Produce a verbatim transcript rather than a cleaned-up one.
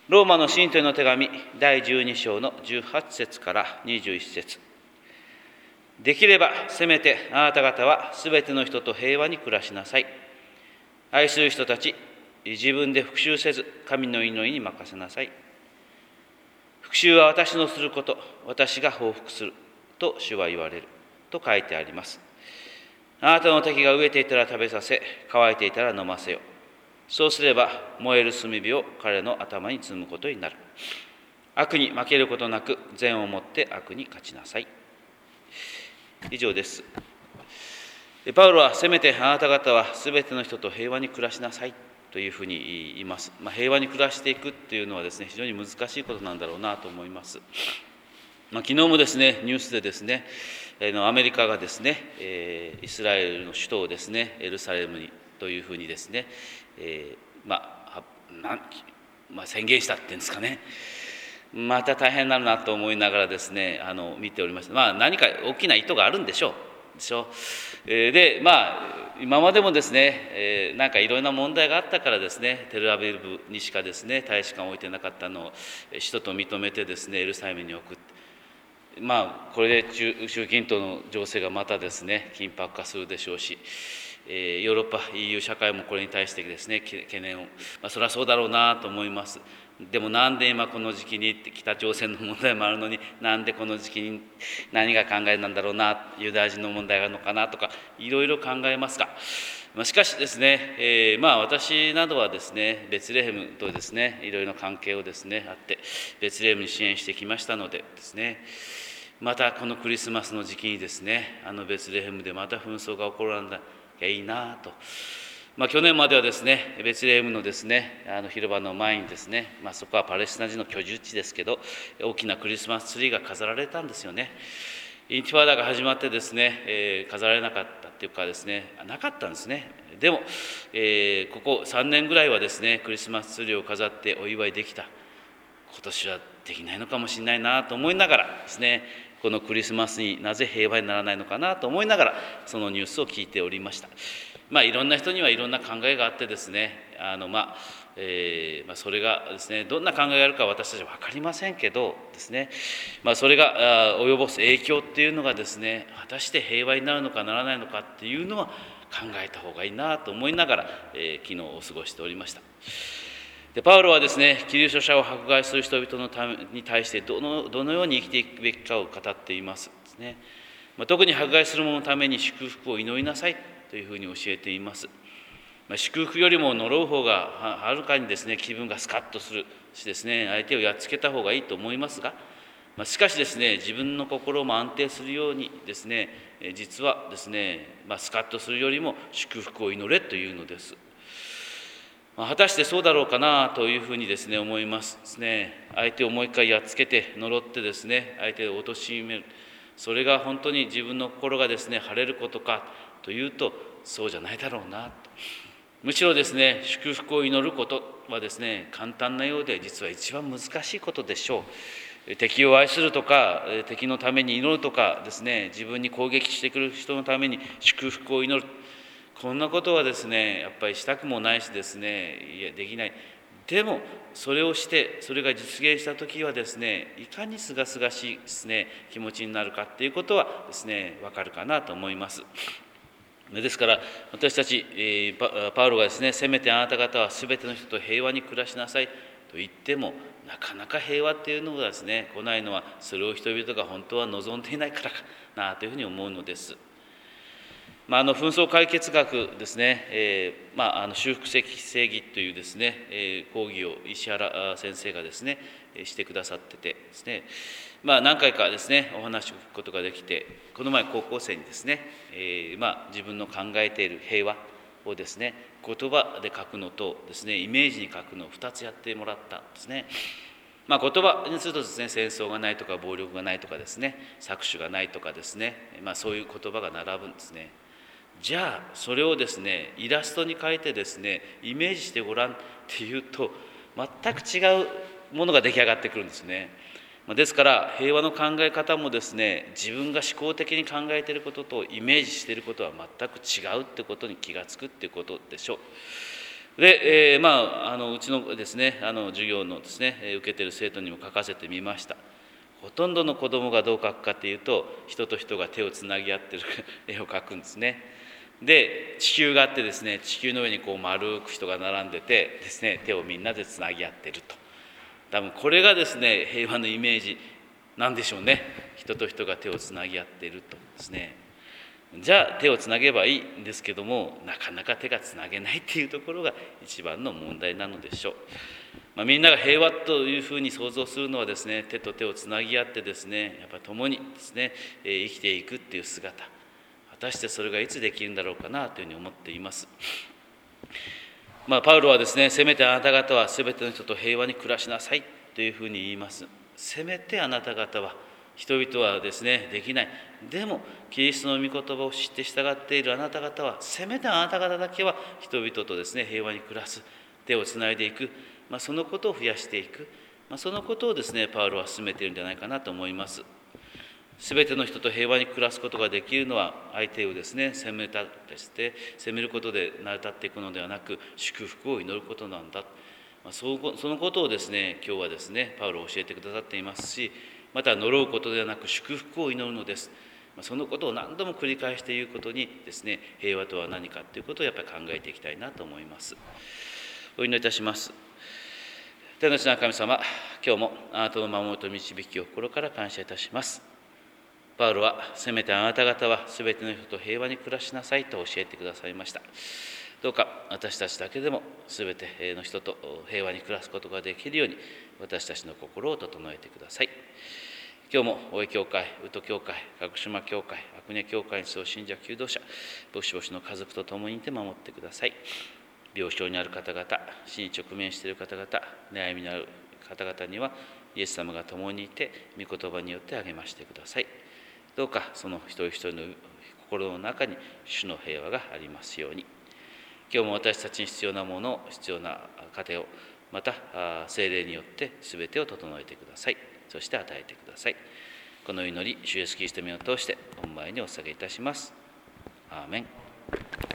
ローマの信徒への手紙だいじゅうに章のじゅうはち節からにじゅういち節。できればせめてあなた方はすべての人と平和に暮らしなさい。愛する人たち、自分で復讐せず神の祈りに任せなさい。復讐は私のすること、私が報復すると主は言われると書いてあります。あなたの敵が飢えていたら食べさせ、乾いていたら飲ませよ。そうすれば燃える炭火を彼の頭に積むことになる。悪に負けることなく善をもって悪に勝ちなさい。以上です。パウロはせめてあなた方はすべての人と平和に暮らしなさいというふうに言います。まあ、平和に暮らしていくっていうのはですね、非常に難しいことなんだろうなと思います。まあ、昨日もですね、ニュースでですね、アメリカがですね、イスラエルの首都をですね、エルサレムにというふうにですね、えー、まあなんまあ、宣言したっていうんですかね。また大変になるなと思いながらですね、あの見ておりました。まあ何か大きな意図があるんでしょう。でしょ。えー、でまあ今までもですね、えー、なんかいろんな問題があったからですね、テルアビブにしかですね大使館を置いてなかったのを首都と認めてですねエルサレムに置く。まあこれで中習近東の情勢がまたですね緊迫化するでしょうし。えー、ヨーロッパ イーユー 社会もこれに対してですね懸念を、まあ、それはそうだろうなと思います。でもなんで今この時期に北朝鮮の問題もあるのになんでこの時期に何が考えなんだろうな、ユダヤ人の問題があるのかなとかいろいろ考えますが、まあ、しかしですね、えー、まあ私などはですねベツレヘムとですねいろいろな関係をですねあってベツレヘムに支援してきましたのでですね、またこのクリスマスの時期にですねあのベツレヘムでまた紛争が起こるんだいいなと、まあ、去年まではですねベツレヘムのですねあの広場の前にですね、まあ、そこはパレスチナ人の居住地ですけど大きなクリスマスツリーが飾られたんですよね。インティファーダが始まってですね、えー、飾られなかったっていうかですねなかったんですね。でも、えー、ここさんねんぐらいはですねクリスマスツリーを飾ってお祝いできた。今年はできないのかもしれないなと思いながらですね、このクリスマスになぜ平和にならないのかなと思いながらそのニュースを聞いておりました。まあいろんな人にはいろんな考えがあってですね、あのまあ、えーまあ、それがですねどんな考えがあるか私たちは分かりませんけどですね、まあ、それが及ぼす影響っていうのがですね果たして平和になるのかならないのかっていうのは考えた方がいいなと思いながら、えー、昨日を過ごしておりました。でパウロはですねキリスト者を迫害する人々のために対してどのどのように生きていくべきかを語っていますですね。まあ、特に迫害する者のために祝福を祈りなさいというふうに教えています。まあ、祝福よりも呪う方がはるかにですね気分がスカッとするしですね相手をやっつけた方がいいと思いますが、まあ、しかしですね自分の心も安定するようにですね実はですね、まあ、スカッとするよりも祝福を祈れというのです。果たしてそうだろうかなというふうにですね思いますですね。相手をもう一回やっつけて呪ってですね相手を貶める、それが本当に自分の心がですね晴れることかというとそうじゃないだろうなと。むしろですね祝福を祈ることはですね簡単なようで実は一番難しいことでしょう。敵を愛するとか敵のために祈るとかですね自分に攻撃してくる人のために祝福を祈る、こんなことはですねやっぱりしたくもないしですねいやできない。でもそれをしてそれが実現した時はですねいかにすがすがしいですね気持ちになるかっていうことはですねわかるかなと思います。ですから私たち、えー、パウロがですねせめてあなた方はすべての人と平和に暮らしなさいと言ってもなかなか平和っていうのがですね来ないのはそれを人々が本当は望んでいないからかなというふうに思うのです。まあ、あの紛争解決学ですね、えーまあ、あの修復的正義というですね、えー、講義を石原先生がですねしてくださっててですね、まあ、何回かですねお話を聞くことができて、この前高校生にですね、えーまあ、自分の考えている平和をですね言葉で書くのとですねイメージに書くのをふたつやってもらったんですね。まあ、言葉にするとですね戦争がないとか暴力がないとかですね搾取がないとかですね、まあ、そういう言葉が並ぶんですね。じゃあそれをですねイラストに描いてですねイメージしてごらんっていうと全く違うものが出来上がってくるんですね。ですから平和の考え方もですね自分が思考的に考えていることとイメージしていることは全く違うってことに気がつくっていうことでしょう。 で、えー、まあ、あのうちのですね、あの授業のですね、受けてる生徒にも書かせてみました。ほとんどの子どもがどう書くかというと、人と人が手をつなぎ合ってる絵を描くんですね。で、地球があってですね、地球の上にこう丸く人が並んでてですね、手をみんなでつなぎ合ってると。多分これがですね、平和のイメージなんでしょうね。人と人が手をつなぎ合ってるとですね。じゃあ手をつなげばいいんですけども、なかなか手がつなげないっていうところが一番の問題なのでしょう。まあ、みんなが平和というふうに想像するのはですね、手と手をつなぎ合ってですね、やっぱり共にですね、生きていくっていう姿、果たしてそれがいつできるんだろうかなというふうに思っています。まあ、パウロはですね、せめてあなた方は全ての人と平和に暮らしなさいというふうに言います。せめてあなた方は、人々はですね、できない。でも、キリストの御言葉を知って従っているあなた方は、せめてあなた方だけは人々とですね、平和に暮らす、手をつないでいく、まあ、そのことを増やしていく、まあ、そのことをですね、パウロは進めているんじゃないかなと思います。すべての人と平和に暮らすことができるのは、相手をですね、責めたですね、責めることで成り立っていくのではなく、祝福を祈ることなんだ。まあ、そのことをですね、今日はですね、パウロは教えてくださっていますし、また呪うことではなく祝福を祈るのです。まあ、そのことを何度も繰り返して言うことにですね、平和とは何かということをやっぱり考えていきたいなと思います。お祈りいたします。天の地の神様、今日もあなたの守りと導きを心から感謝いたします。パウロは、せめてあなた方はすべての人と平和に暮らしなさいと教えてくださいました。どうか私たちだけでもすべての人と平和に暮らすことができるように、私たちの心を整えてください。今日も大江教会、宇都教会、鹿児島教会、阿久根教会にそう信者求道者、牧師牧師の家族と共にいて守ってください。病床にある方々、死に直面している方々、悩みのある方々にはイエス様が共にいて、御言葉によって励ましてください。どうかその一人一人の心の中に主の平和がありますように。今日も私たちに必要なものを、必要な糧を、また聖霊によって全てを整えてください。そして与えてください。この祈り、主イエスキリストの名を通して御前にお捧げいたします。アーメン。